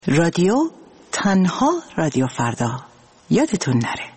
رادیو تنها رادیو فردا، یادتون نره.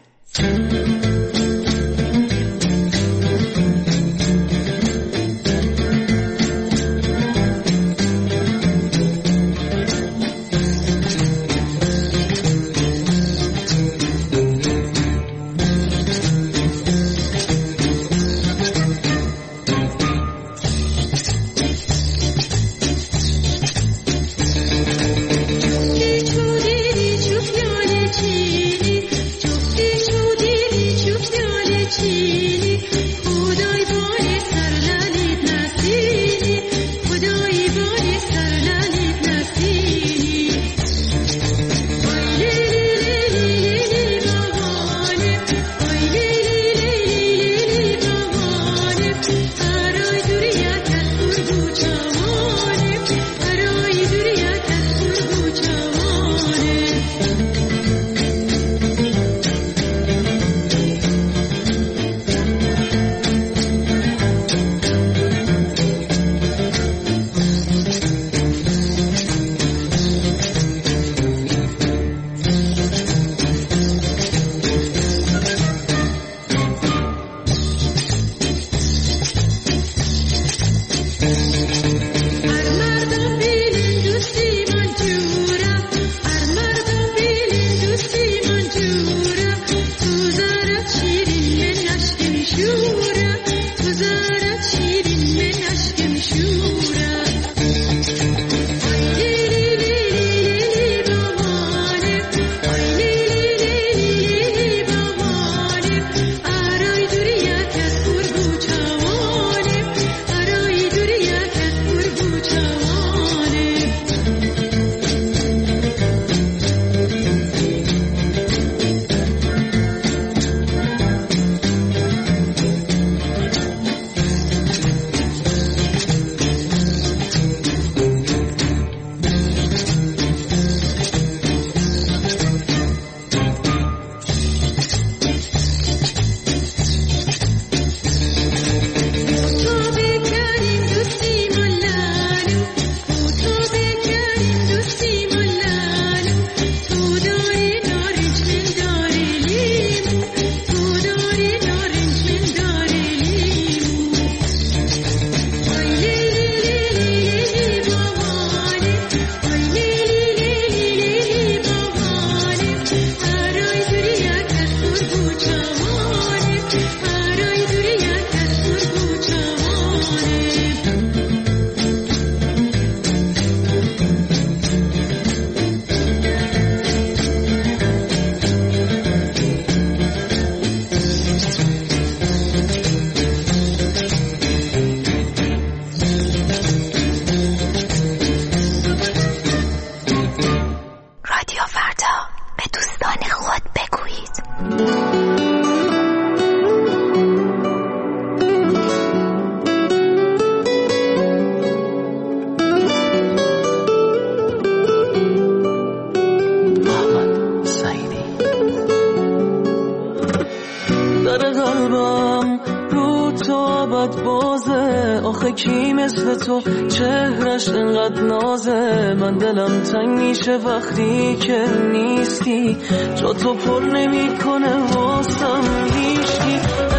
وقتی که نیستی جا تو پر نمی کنه واسم هیچکی.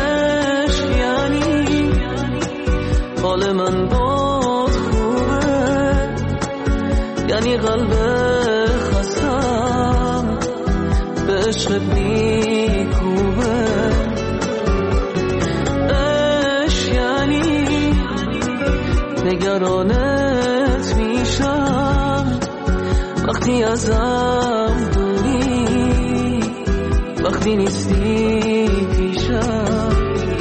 عشق یعنی حال من باد خوبه، یعنی قلب خستم به عشقت میکوبه. عشق یعنی نگرانت میشم وقتی ازم دوری، وقتی نیستی پیشم.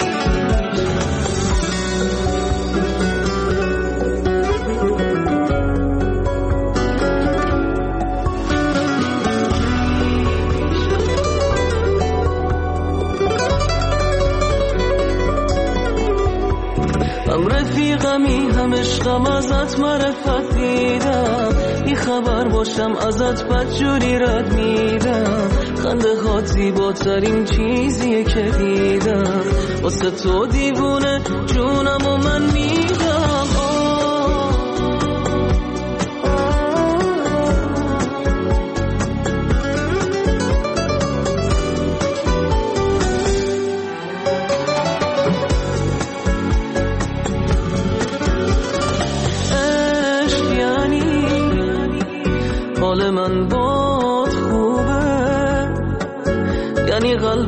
هم رفیقمی هم عشقم، ازت معرفت دیدم، بی خبر باشم ازت بدجوری رد میدم. خنده هات زیباترین چیزیه که دیدم، واسه تو دیوونه جونم و من میدم. حال من باد خوبه، یعنی قلب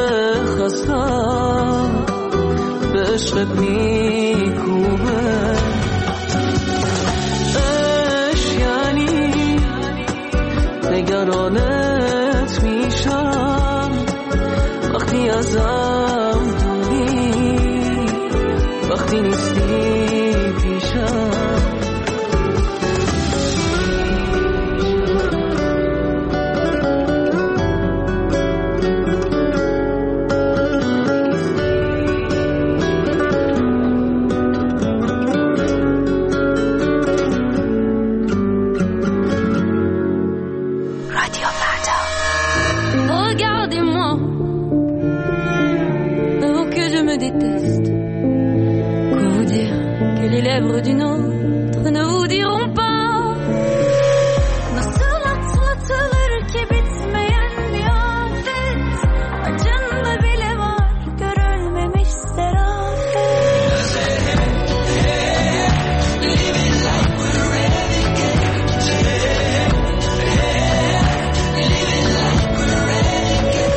خستم به عشقت میکوبه. عشق یعنی نگرانت میشم وقتی ازم دوری، وقتی نیستی پیشم. D'une autre ne vous diront pas nasıl atlatılır ki bitmeyen bir afet, acında bile var görülmemiş serafet. Living like we're renegades, living like we're renegades.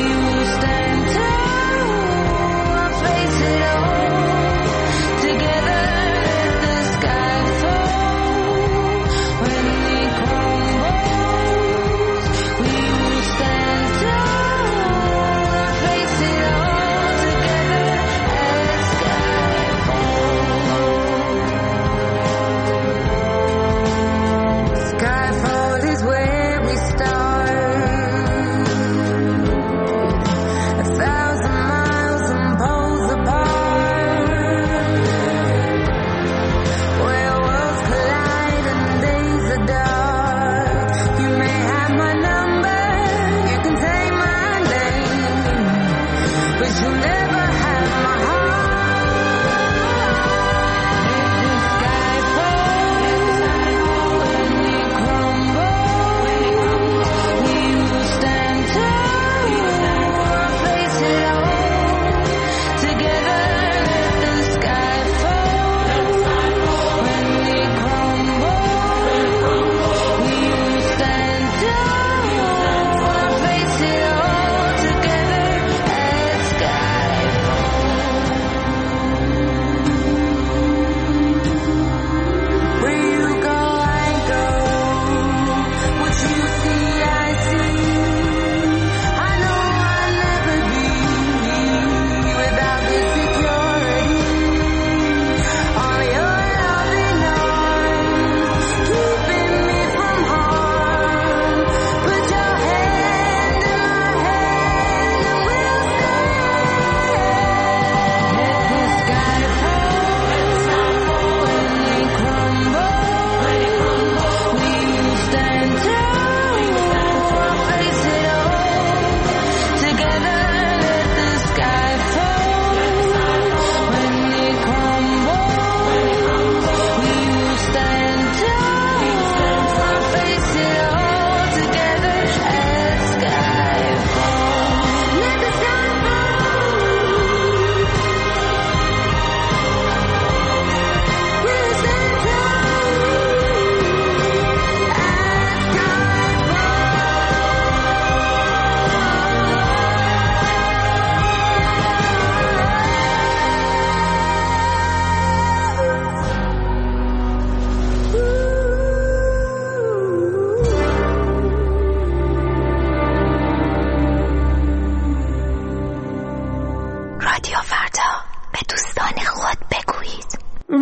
Together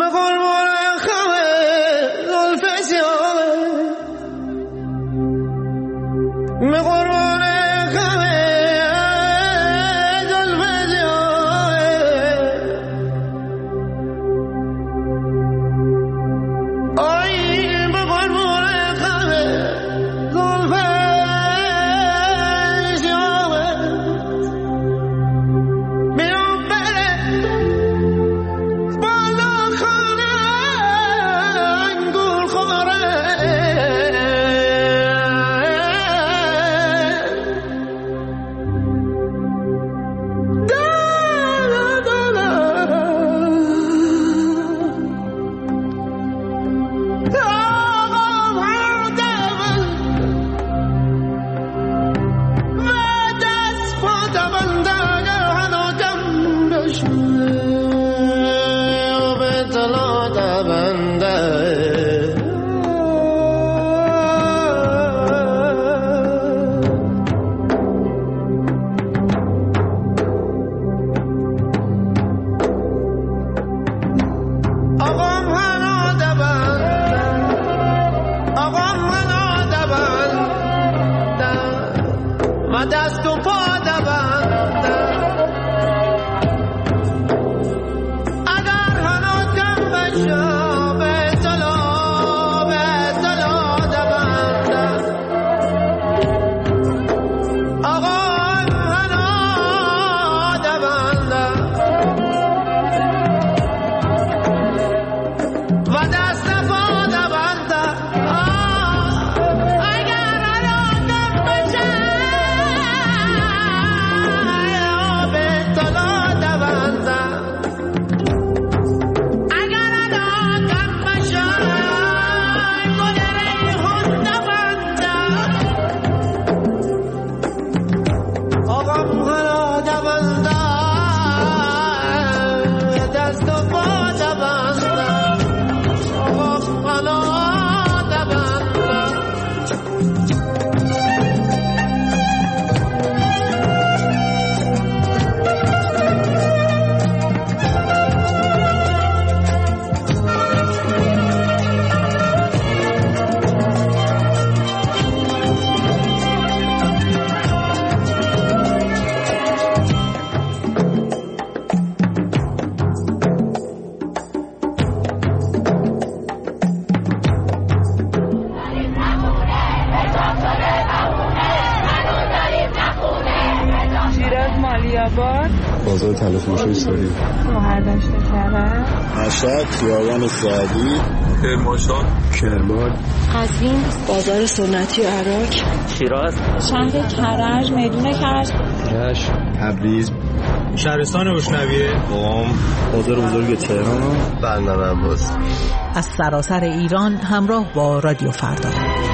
بازار تلفروشی سوری، مهردشت کرد، مشهد، خیابان سعدی، کرمانشاه، کرمان، قزوین، بازار سنتی عراق، شیراز، شهر کرج، میدون کرج، رشت، تبریز، شهرستان روشنویه، قم، بازار بزرگ تهران، بندر عباس. از سراسر ایران همراه با رادیو فردا.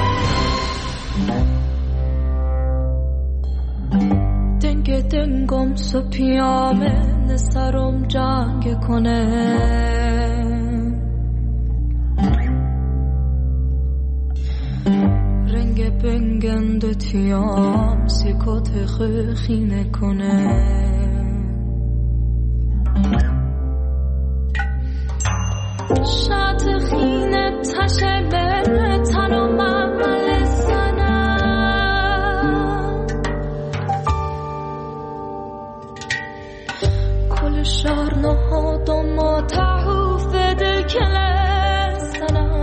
دنگم سپیامه نسرم جنگ کنه رنگ بنگند تیام سیکوت خینه کنه شات خینه تشه بره تنو عمل سنه کل شهر نهادم و تحوف دل کل سنه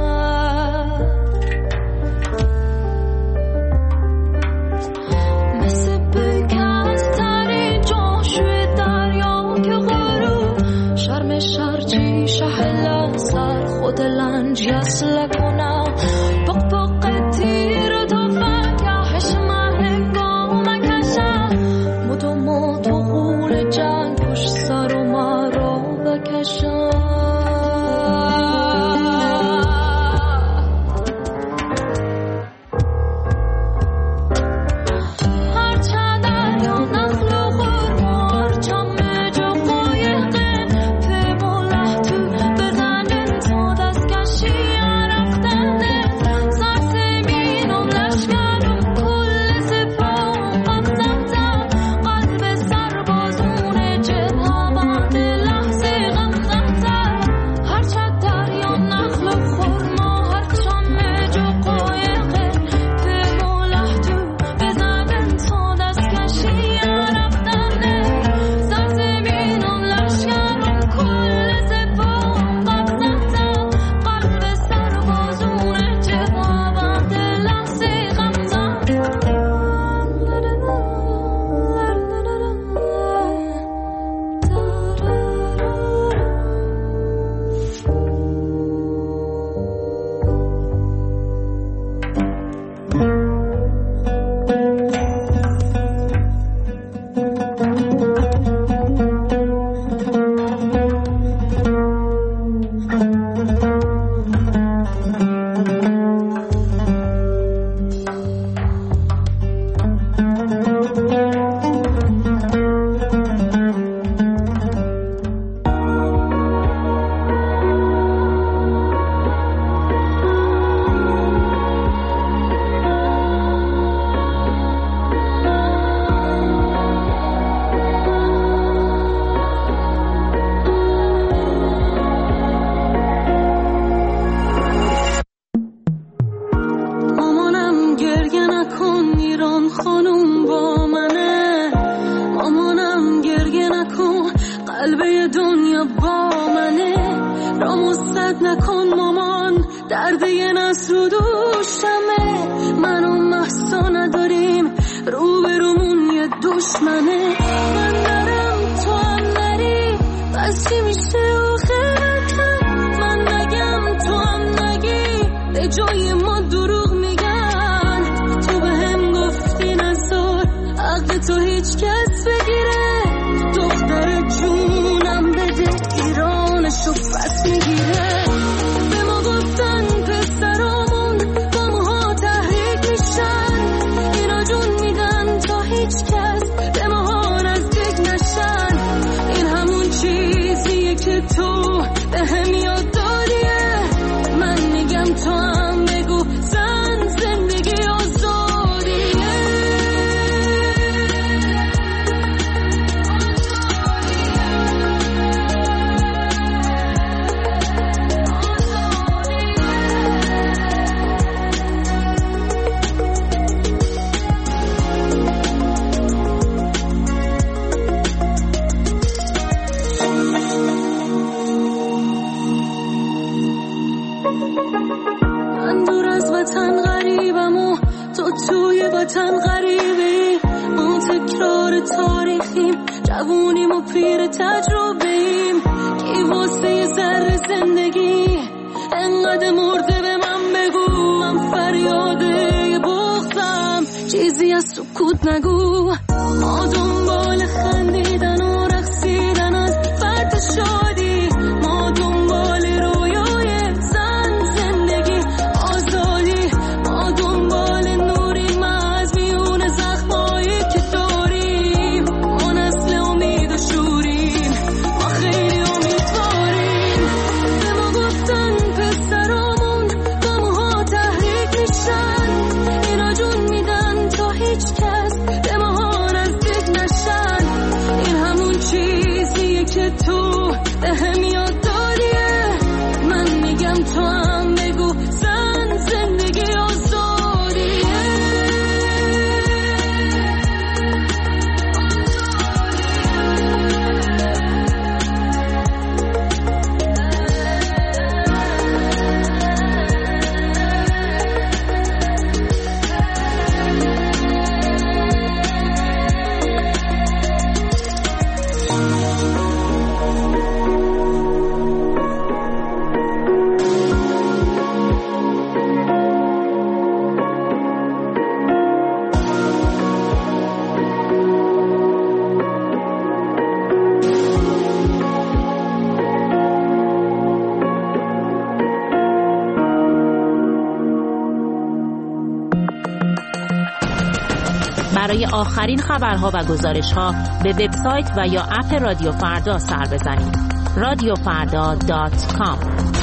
مثل بکست تری جاشوی دریا که غروب شرم شرچی شهلا سر خود لنج یسل کنم بق بق تیر تا فکهش محنگام کشم مدو مدو غول جنگ پشت سر و مرا بکشم دنیا با منه، را مستد نکن مامان، درد یه نس رو دوشمه. من و محسا نداریم، رو به رومون یه دشمنه. من نرم تو هم نری، بس چی میشه آخرتم؟ من نگم تو هم نگی، به جای ما دروغ میگن. تو به هم گفتی نزار عقل تو هیچ کس بگیره، دختر جونم بده ایرانشو پس میگیره. به ما گفتن پسرامون با موها تحریک میشن، اینا جون میدن تا هیچ کس به ماها نزدیک نشن. این همون چیزیه که تو به هم یاد دادیه. من میگم تو هم بگو زن زندگی آزادیه. من دور از وطن غریبم و تو توی وطن غریبی. ما تکرار تاریخیم، جوونیم و پیر تجربه‌ایم. کی واسه یه ذره زندگی انقدر مرده به من بگو. من فریاده یه بغضم، چیزی از سکوت نگو. ما دنبال خندیدن و رقصیدن از فرد شادی، ما دنبال رویای زن زندگی آزادی. ما دنبال نوریم از میون زخمایی که داریم. ما نسل امید و شوریم، ما خیلی امیدواریم. به ما گفتن پسرامون با موها تحریک میشن، اینا جون میدن تا هیچ کس به ما نزدیک نشن. این همون چیزیه که تو به هم یاد دادیه. من میگم تو هم بگو زن زندگی آزادیه. برای آخرین خبرها و گزارش‌ها به وبسایت و یا اپ رادیو فردا سر بزنید. radiofarda.com.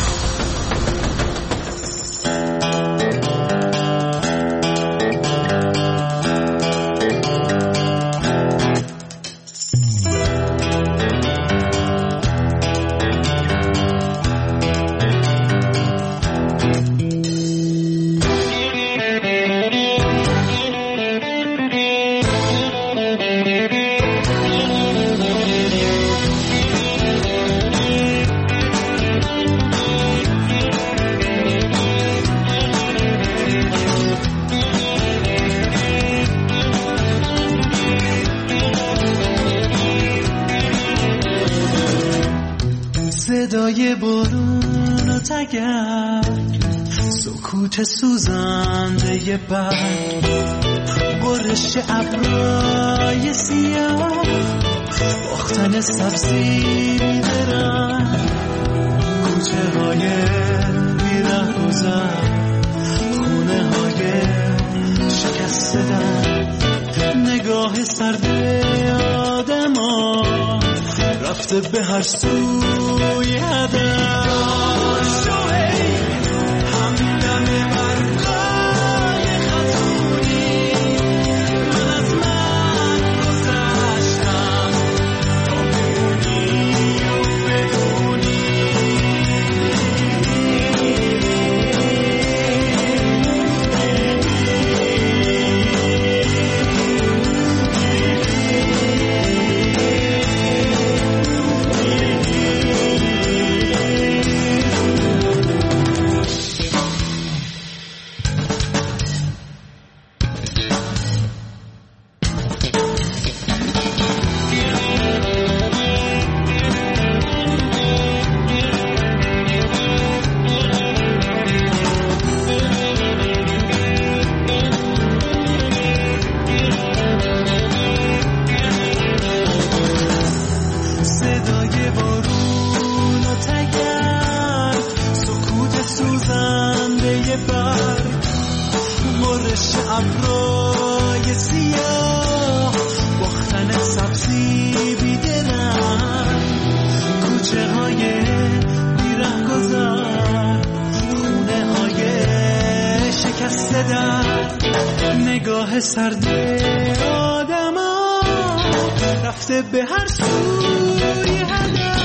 صدای بارون و تگرگ، سکوت سوزنده برگ، برش ابرای سیاه، باختن سبزی درنگ، کوچه های بیره گذر، خونه های شکسته در، نگاه سرد آدم ها رفته به هر سوی هدف. همدم برقای خطونی، من از من گذشتم تا بمونی و بدونی. ابرای سیاه باختن سبزی بیدرن کوچه های بیره گذر خونه های شکسته در نگاه سرد آدم ها رفته به هر سوی هدف.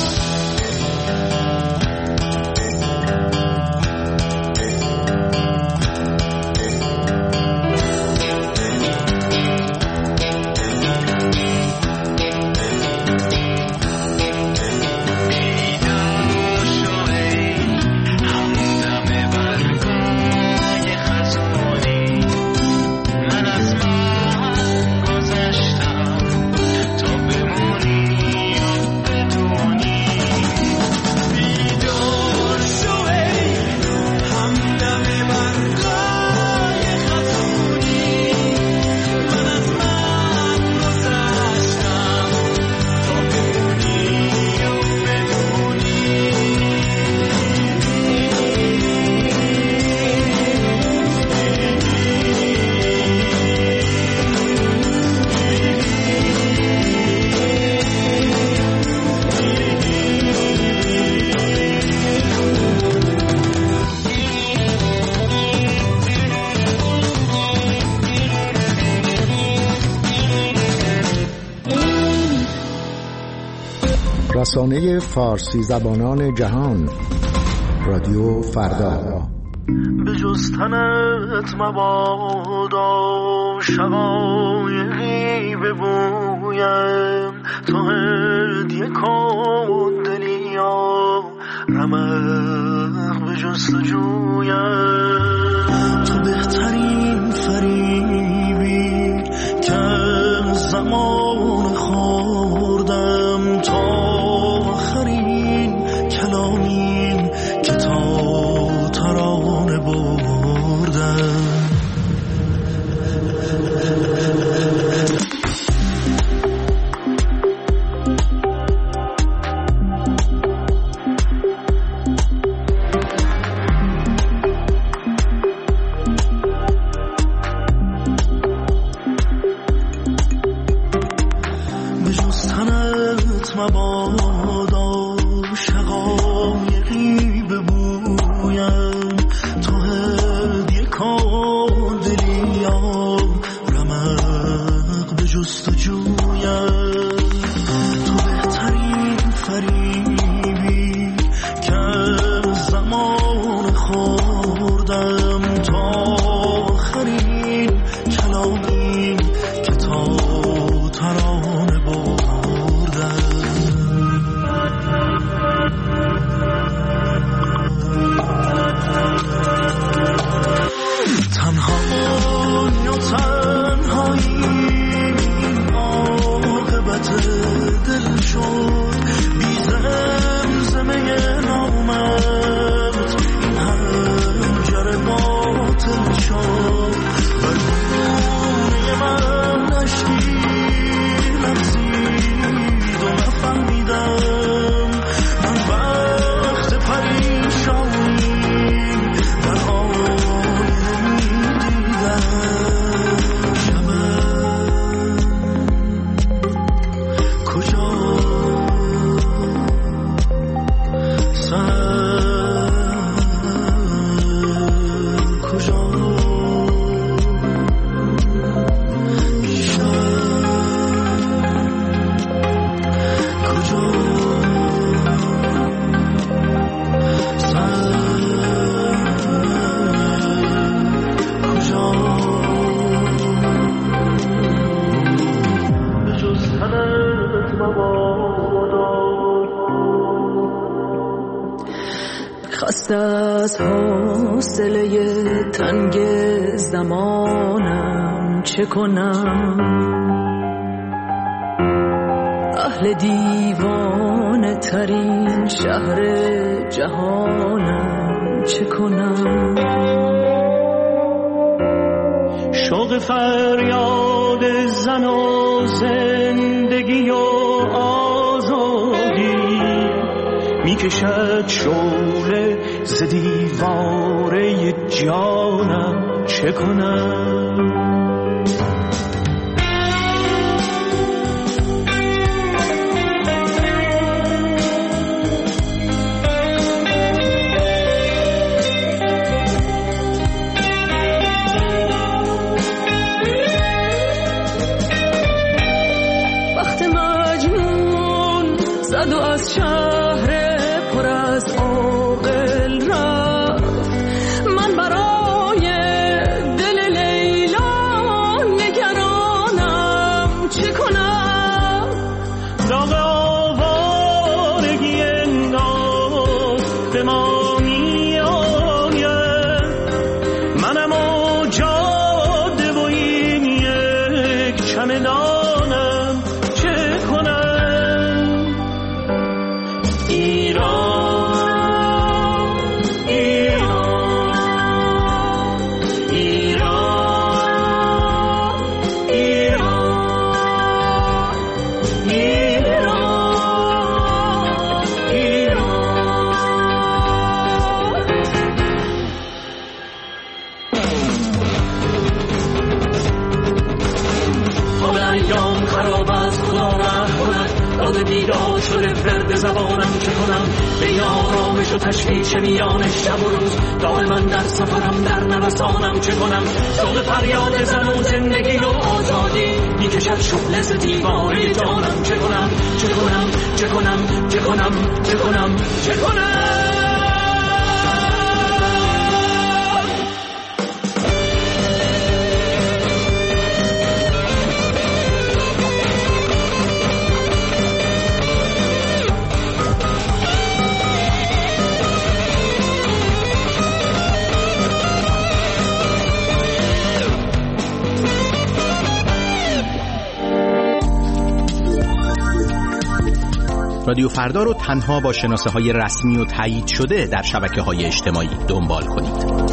رسانه فارسی زبانان جهان رادیو فردا. به جز تنت مبادا شقایقی ببویم تو هدیه کن دلیا رمق به جستجویم تو بهترین فریبی که زمان خوردم تا آخرین کلامین که تا ترانه بردم. به جز تنت مبادا شقایقی ببویم تو هدیه کن دلیا رمق به جستجویم تو بهترین فریبی که زمان خوردم تا آخرین کلامی که تا ترانه بردم. تنها یا تنهایی عاقبت دل شد بی زمزمه نامت این هنجر باطل شد و دونه من نشتی لرزید و نفهمیدم من وقت پریشانی در آینه میدیدم شمع کجا سر کجا خسته از حوصله تنگ زمانم چه کنم اهل دیوانه ترین شهر جهانم چه کنم شوق فریاد زن و زندگی و آزادی میکشد شعله ز دیواره جانم، چه کنم؟ و از شهر پر از عاقل رفت، من برای دل لیلا نگرانم، چه کنم؟ داغ آوارگی انداز به ما می آید، منم و جاده و این یک چمدانم، چه کنم؟ بیدار شده فرد زبانم، چه کنم؟ بین آرامش و تشویش میان شب و روز، دائما در سفرم در نوسانم، چه کنم؟ شوق فریاد زن و زندگی و آزادی میکشد شعله ز دیواره جانم، چه کنم؟ چه کنم؟ چه کنم؟ چه کنم؟ چه کنم؟ چه کنم؟ رادیو فردا رو تنها با شناسه‌های رسمی و تایید شده در شبکه‌های اجتماعی دنبال کنید.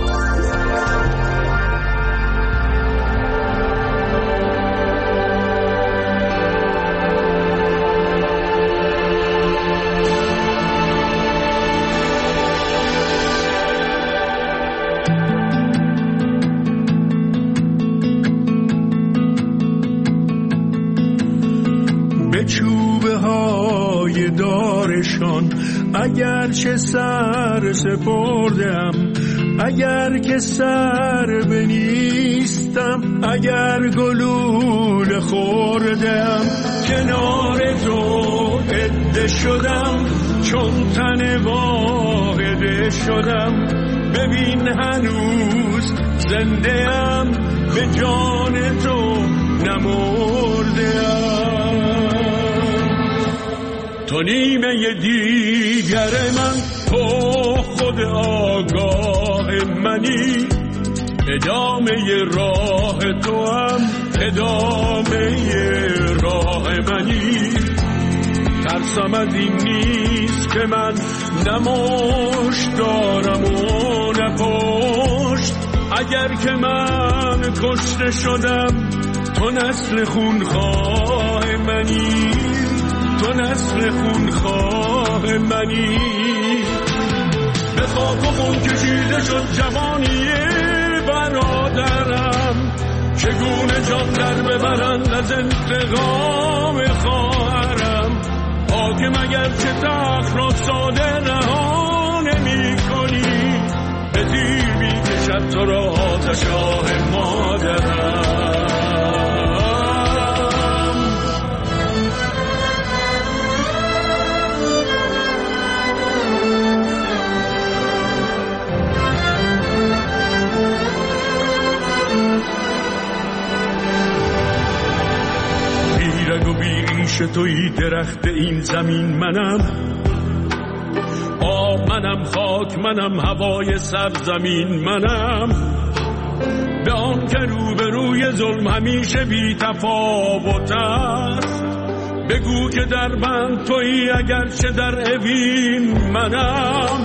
اگر چه سر سپردم، اگر که سر بنیستم، اگر گلول خوردم، کنار تو عده شدم، چون تن واحده شدم، ببین هنوز زنده‌ام، به جان تو نمرده‌ام. تو نیمه دیگر من، تو خود آگاه منی، ادامه راه تو هم ادامه راه منی. ترسم از این نیست که من نمشت دارم و نپشت، اگر که من کشته شدم، تو نسل خونخواه منی، تو نسل خونخواه منی. به خاک و خون کشیده شد جوانی برادرم، چگونه جان در ببرند از انتقام خواهرم. حاکم اگر چه تخت را ساده رها نمی کنی، به تیر می کشد تو را آتش آه مادرم. توی درخت این زمین منم، آب منم، خاک منم، هوای سرزمین منم. به آن که روبروی ظلم همیشه بی تفاوت است، بگو که در بند تویی اگرچه در اوین منم.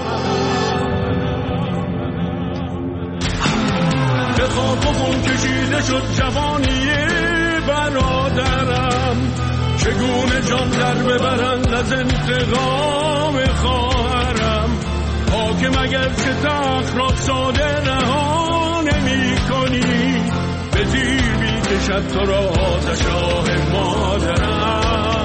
به خاک و خون کشیده شد جوانی برادرم، چگونه جان در ببرند از انتقام خواهرم. حاکم اگر چه تخت ساده رها نمی کنی، به زیر می کشد تو را آتش آه مادرم.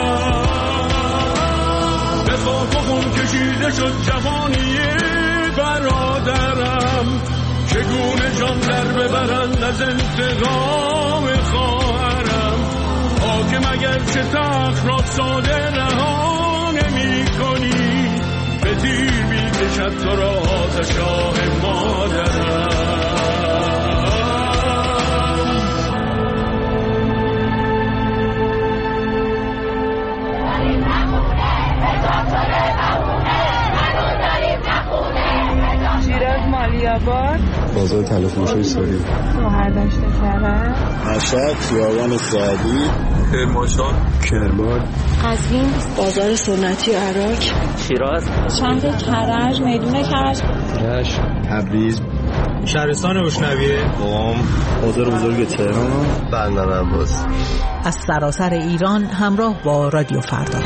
به خاک و خون کشیده شد جوانی برادرم. چگونه جان در ببرند از انتقام خواهرم. حاکم اگر چه تخت را ساده رها نمی کنی، به زیر می کشد تو را آتش آه مادرم. شیراز مالی‌آباد، بازار طلافروشی ساری، شهرداشت کرج، مشهد خیابان سعدی، کرمانشاه، کرمان، قزوین بازار سنتی عراق، شیراز، شهر کرج، میدون کرج، رشت، تبریز، شهرستان اشنویه، قم، بازار بزرگ تهران، بندر عباس. از سراسر ایران همراه با رادیو فردا.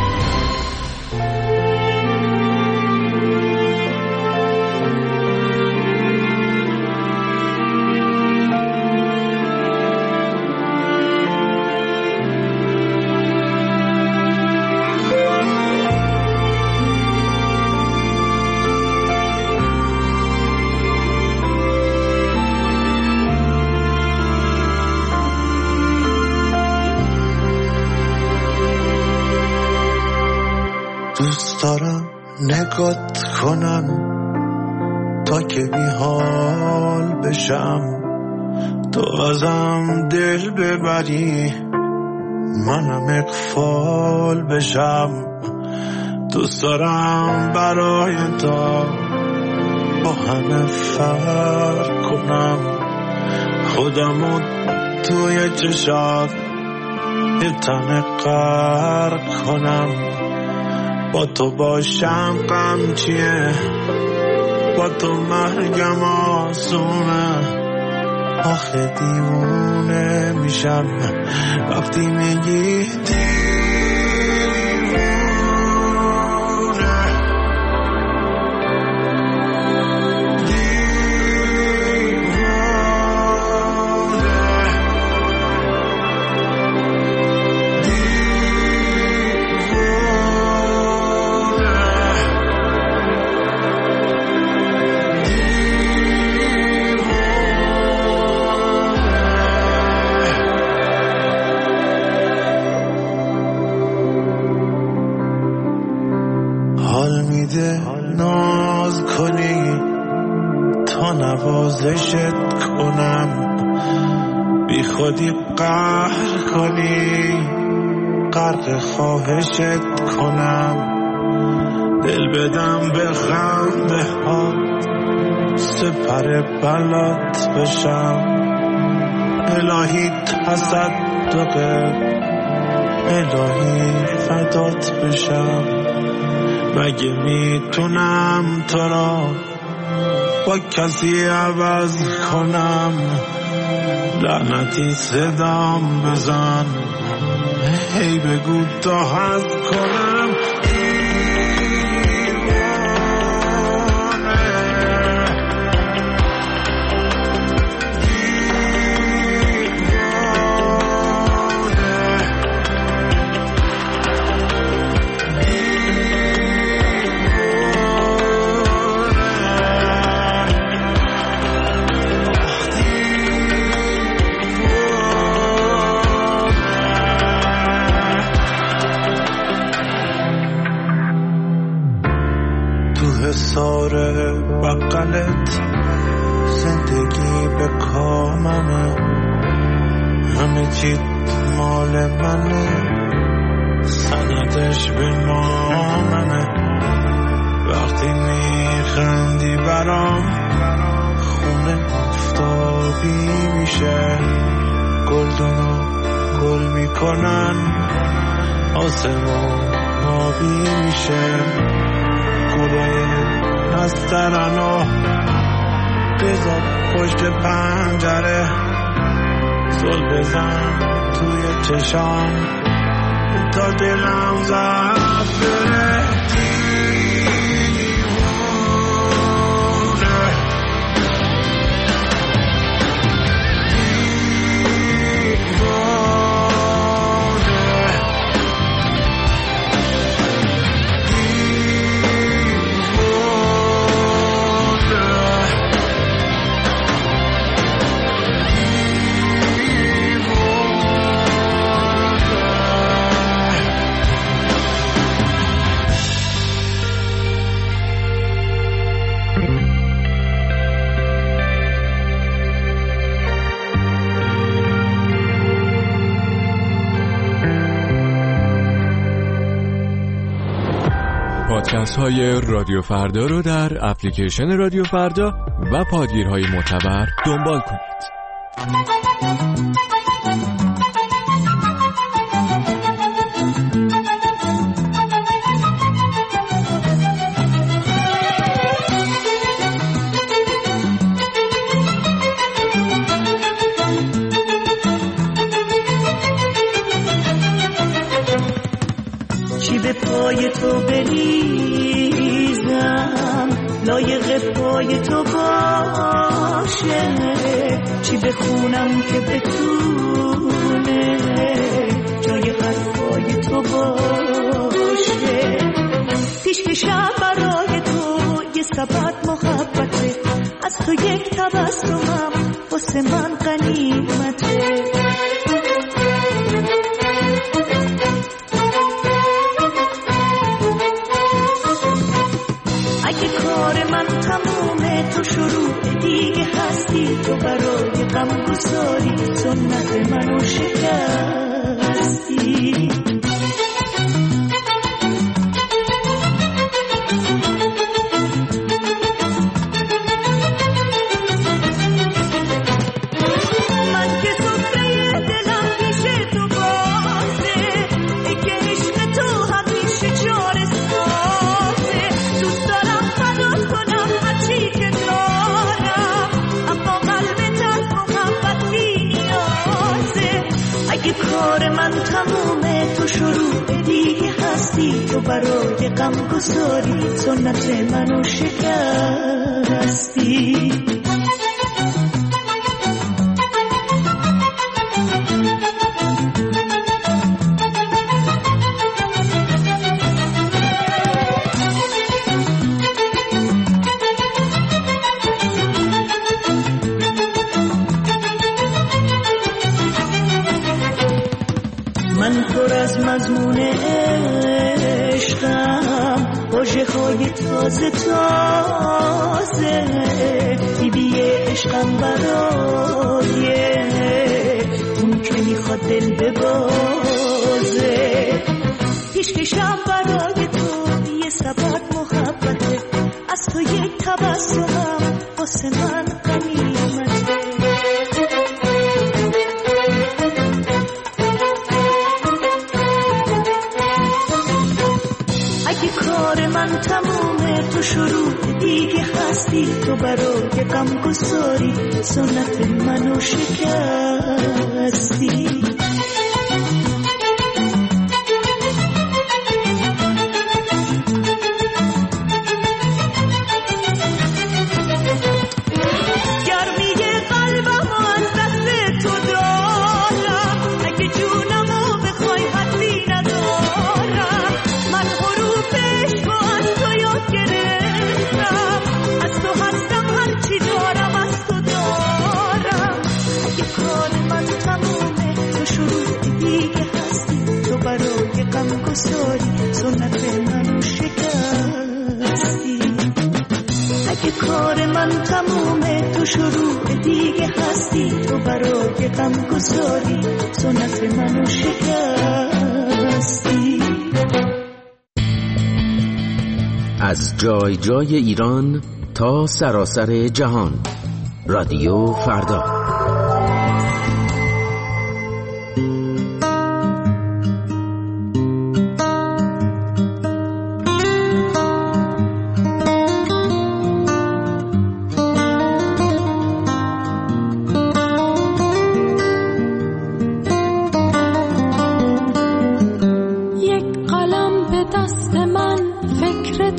دوست دارم نگات کنم تا که بی حال بشم، تو ازم دل ببری منم اغفال بشم. دوست دارم برای تو با همه فرق کنم، خودمو توی چشات یه تنه غرق کنم. با تو باشم غم چیه، با تو مرگم آسونه. آخه دیوونه میشم وقتی میگی ناز کنی تا نوازشت کنم، بی خودی قهر کنی غرق خواهشت کنم. دل بدم به خنده ها سپر بلات بشم. الهی تصدقت، الهی فدات بشم. مگه میتونم تو را با کسی عوض کنم؟ لعنتی صدام بزن، هی بگو تا حد کنم. ساره بقلت زندگی به کاممه، همه چی مال منه، سندش به ناممه. وقتی میخندی برام خونه افتابی میشه، گلدونو گل میکنن آسمون آبی میشه. گلای نسترنو بذار پشت پنجره، زل بزن توی چشام تا دلم زد بره پادکست های رادیو فردا رو در اپلیکیشن رادیو فردا و پادگیرهای معتبر دنبال کنید. چی به پای تو بریزم لایق پای تو باشه، چی بخونم که بتونه جای حرفای تو باشه، پیشکشم برای تو یه سبد محبته، از تو یک تبسمم واسه من غنیمته. اگه کار من تمومه تو شروع دیگه هستی، تو برای غم گساری سنت منو شکستی. کار من تمومه تو شروع دیگه هستی، تو برای غم گساری سنت منو شکستی. من پر از مضمون عشقم، واژه‌های تازه تازه، بیبی عشقم برای اون که میخواد دل ببازه، پیشکشم برای تو یه سبد محبته، از تو یک تبسمم واسه من غنیمته. کار من تمومه تو شروع دیگه هستی، تو برای غم گساری سنت منو شکستی. سنت منو شکستی. اگه کار من تمومه تو شروع دیگه هستی، تو برای غم گساری سنت منو شکستی. از جای جای ایران تا سراسر جهان، رادیو فردا.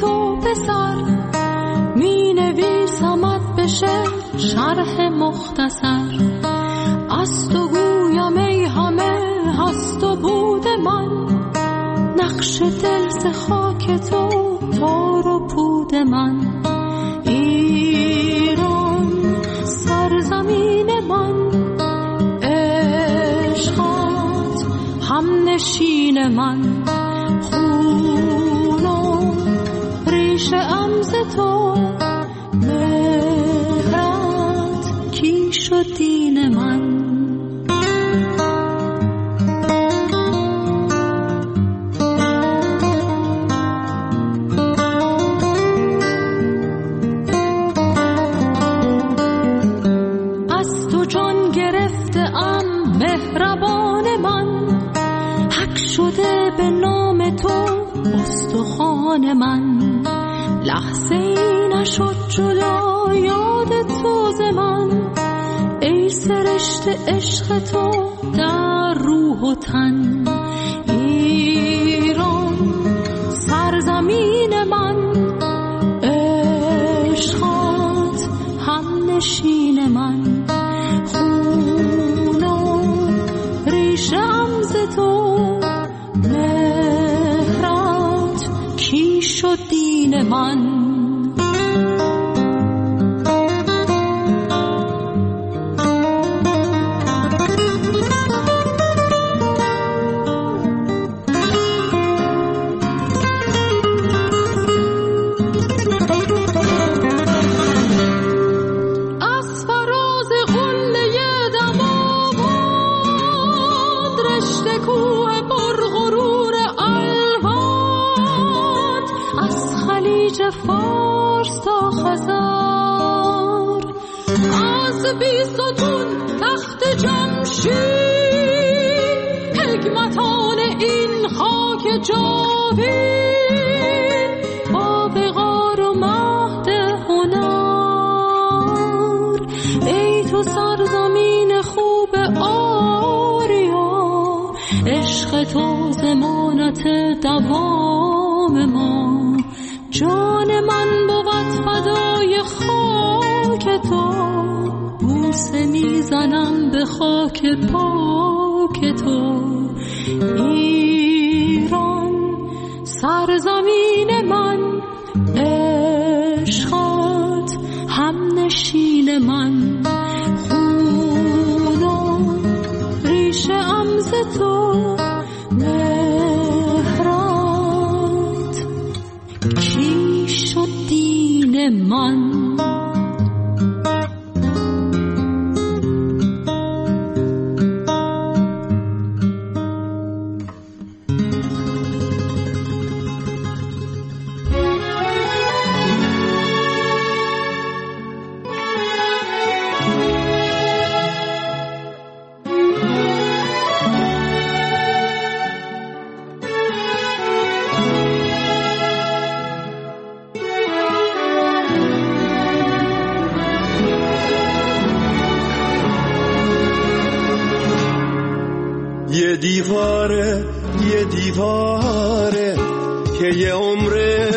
تو پسر، می نویسمت بشه شرح مختصر. از تو گویم ای همه هست و بود من، نقش دل ز خاک تو تار و پود من. ایران سرزمین من، عشقات هم نشین من. خون و ریشه ام ز تو، مهرت کیش و دین من. استخوان من لحظه ای نشد جدا یاد تو ز من. ای سرشت عشق تو در روح و تن. ایران سرزمین من، عشقات هم نشین من. خون و ریشه ام ز تو، شد دین من. از فراز قله دماوند، رشته کوه پرغرور الوان، از خلیج فارس تا خزر، از بیستون تخت جمشید، حکمتان این خاک جاوید، با بغار و مهد هنر. ای تو سرزمین خوب آریا، عشق تو ضمانت دوام ما. جان من بود فدای خاک تو، بوسه میزنم به خاک پاک تو. ایران سرزمین من، عشقات هم نشین من. خون و ریشه ام ز تو، مهرات کیش و دین من. یه دیواره که یه عمر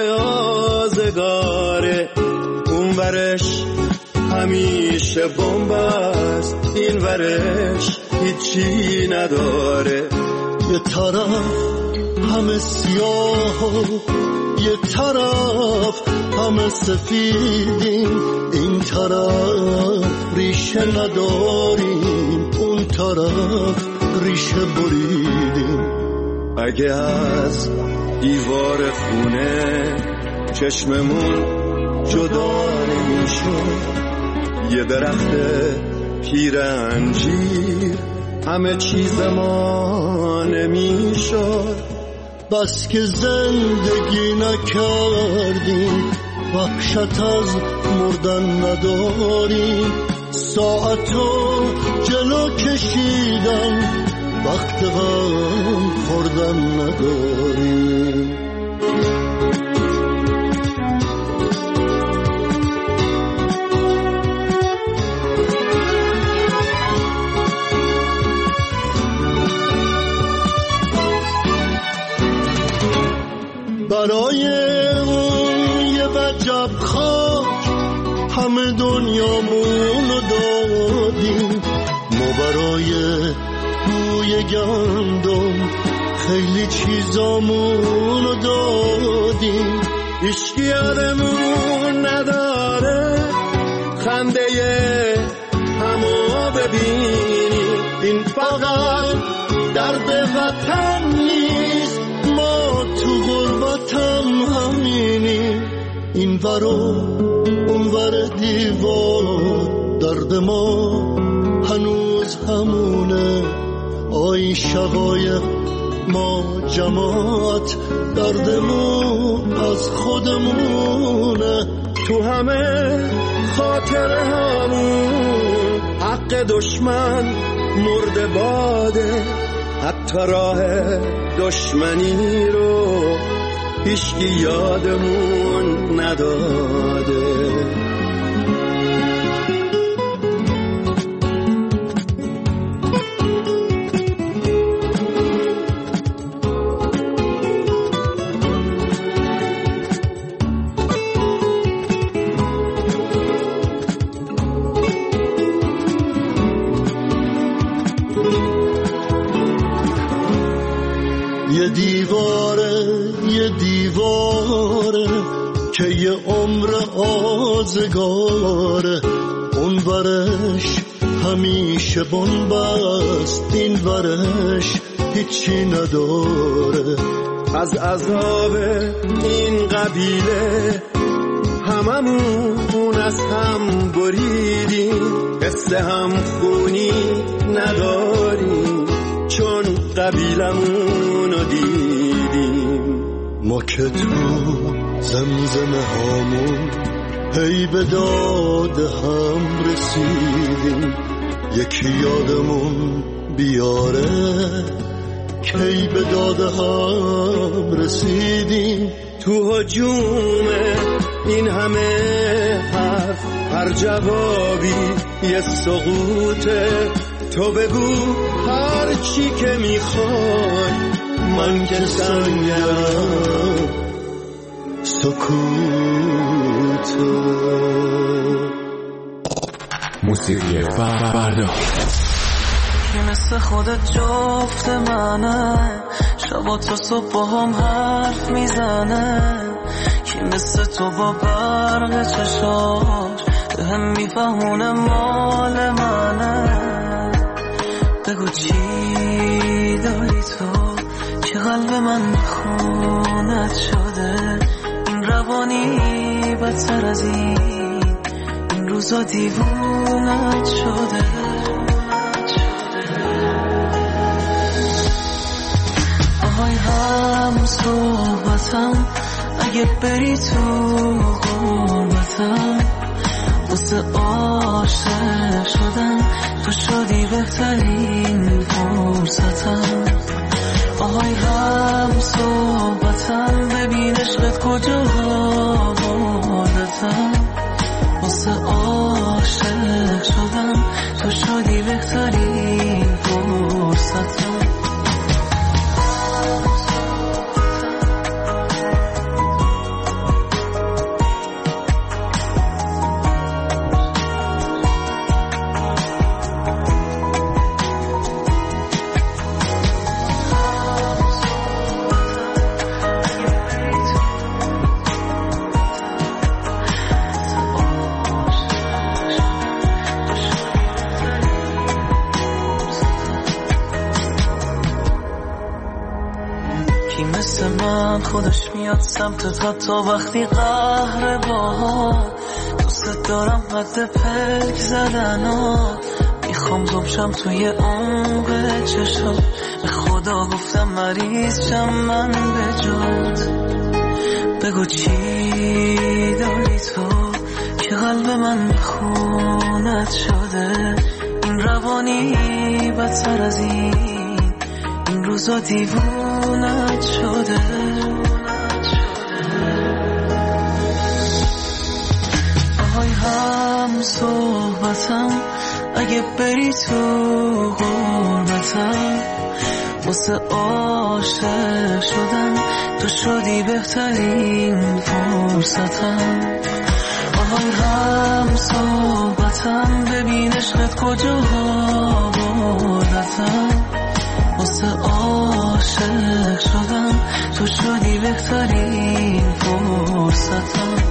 آزگاره، اون ورش همیشه بمب است، این ورش هیچی نداره. یه طرف همه سیاه و یه طرف همه سفیدیم، این طرف ریشه نداریم، اون طرف ریشه بریدیم. اگه از دیوار خونه چشممون جدا نمیشد، یه درخت پیر انجیر همه چیز ما نمیشد. بس که زندگی نکردیم، وحشت از مردن نداریم، ساعتو جلو کشیدن، وقت غم خوردن نداریم. برای اون خاک همه دنیامونو دادیم، ما برای بوی گندم خیلی چیزامونو دادیم. هیچکی یادمون نداره خنده همو ببینیم، این فقط درد وطن نیست، ما تو غربتم همینیم. این ورو اون ور دیوار درد ما هنوز همونه، آی شقایق ما جماعت دردمون از خودمونه. تو همه خاطر همون حق دشمن مرده باده، حتی راه دشمنی رو هیچکی یادمون نداده. یه دیواره که یه عمر آزگاره، اون ورش همیشه بنبست، این ورش هیچی نداره. از عذاب این قبیله هممون از هم بریدیم، قصه هم خونی نداریم چون قبیلمونو دیدیم. ما که تو زمزمه هامون هی به داد هم رسیدیم، یکی یادمون بیاره کی به داد هم رسیدیم. تو هجوم این همه حرف هر جوابی یه سقوطه، تو بگو هر چی که میخوای، من که سنگرم سکوته. موسیقی فردا که مثل خودت جفت منه، شبا تا صبح با هم حرف میزنه، که مثل تو با برق چشاش به هم میفهمونه مال منه. بگو چی داری تو که قلب من خونت شده، این روانی بدتر از این روزا دیوونت شده. آهای هم صحبتم اگه بری تو غربتم، واسه عاشق شدن تو شدی بهترین فرصتم. آهای هم صحبتم ببین عشقت کجا بردتم، واسه عاشق شدن تو شدی بهترین فرصتم. خودش میاد سمتت حتی وقتی قهر باها، دوست دارم قد پلک زدنا، میخوام زبشم توی عمق چشم، به خدا گفتم مریض شم من به جات. بگو چی داری تو که قلب من خونت شده، این روانی بدتر از این روزا دیوونت شده. آهای هم صحبتم اگه بری تو غربتم، واسه عاشق شدن تو شدی بهترین فرصتم. میخوای هم صحبتم ببین عشقت کجاها بردتم واسه عاشق شدم تو شدی بهترین فرصتم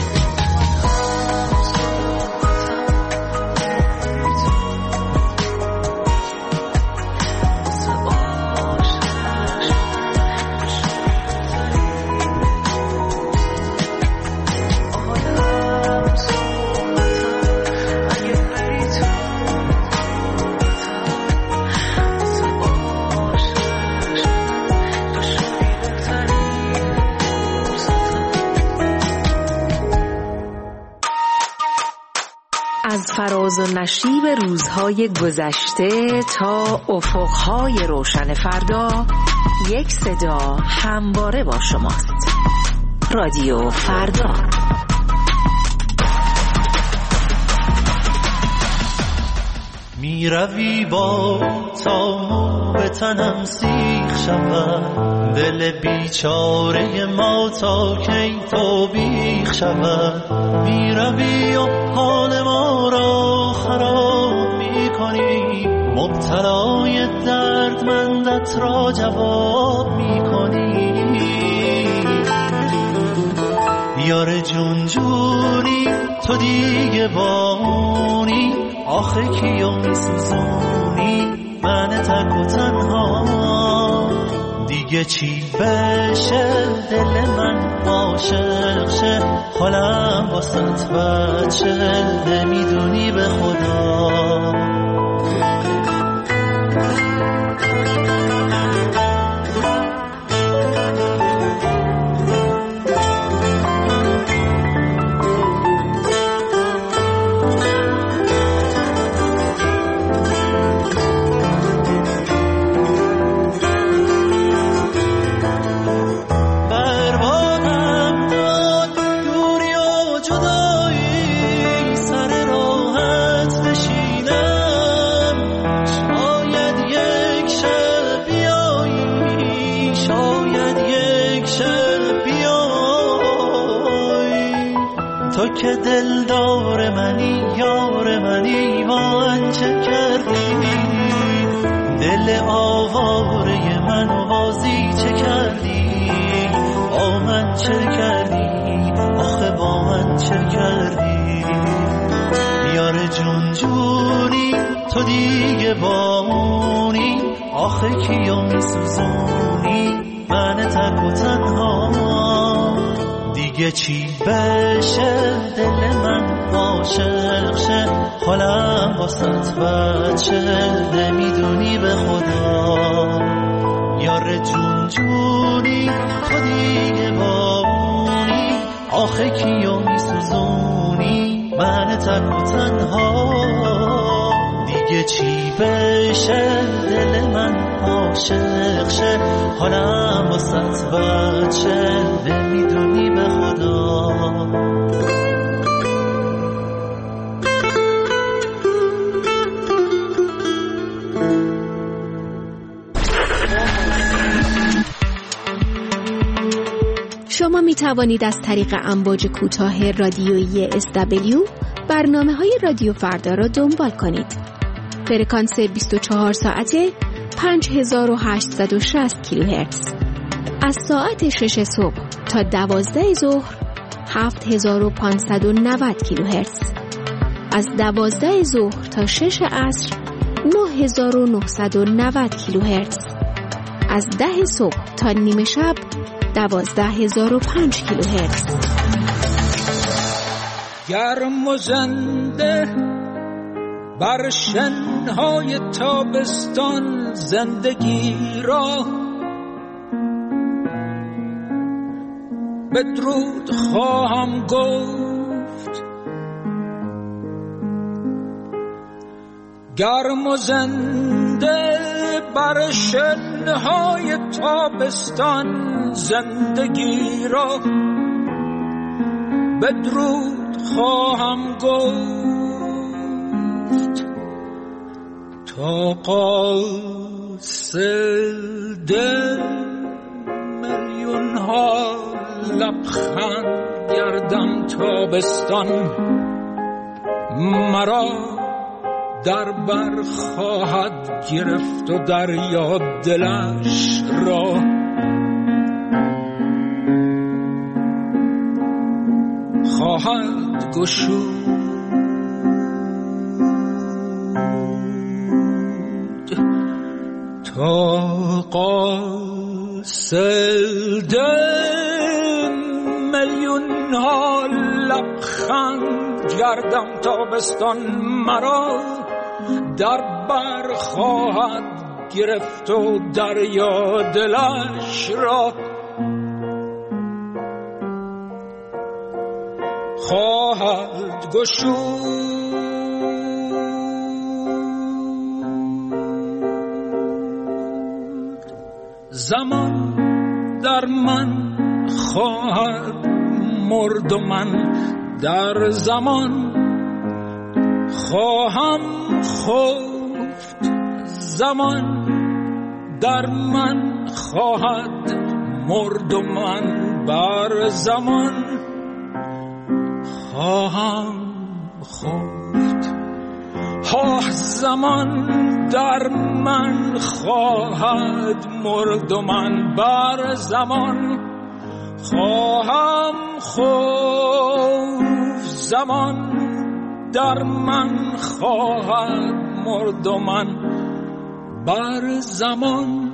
از فراز و نشیب روزهای گذشته تا افقهای روشن فردا، یک صدا همواره با شماست. رادیو فردا. می روی با تا مو به تنم سیخ شود، دل بیچاره ما تا کی تو بیخ شود. می روی و حال ما را خراب می کنی، مبتلای دردمندت را جواب می کنی. یار جون جونی تو دیگه بامونی، آخه کیو میسوزونی من تک و تنها. دیگه چی بشه دل من عاشق شه، حالم واسط بچه نمیدونی به خدا. که دلدار منی یار منی من چه کردی، دل آواره من بازی چه کردی، با من چه کردی، آخه با من چه کردی. یار جون جونی تو دیگه بامونی، آخه کیو میسوزونی من تک و تنها. دیگه چی بشه دل من عاشق شه، حالم واسط بچه نمیدونی به خدا. یار جون جونی تو دیگه بامونی، آخه کیو میسوزونی من تک و تنها. دیگه چی بشه دل من عاشق شه، حالم واسط بچه نمیدونی به خدا. شما می توانید از طریق امواج کوتاه رادیویی SW برنامه‌های رادیو فردا را دنبال کنید. فرکانس 24 ساعته 5860 کیلوهرتز. از ساعت 6 صبح تا 12 ظهر 7590 کیلوهرتز. از 12 ظهر تا 6 عصر 9990 کیلوهرتز. از 10 صبح تا نیمه شب 12005 کیلوهرتز. گرم و زنده بر شنهای تابستان زندگی را بدرود خواهم گفت. گرم و زنده بر شنهای تابستان زندگی را بدرود خواهم گفت. تا قاصد میلیون ها لبخند گردم تابستان مرا در بر خواهد گرفت و دریا دلش را خواهد گشود. تا قاصد میلیون ها لبخند گردم تابستان مرا در بر خواهد گرفت و دریا دلش را خواهد گشود. زمان در من خواهد مرد و من در زمان خواهم خفت. زمان در من خواهد مرد و من بر زمان خواهم خفت. زمان در من خواهد مرد و من بر زمان خواهم خفت. زمان در من خواهد مرد و من بر زمان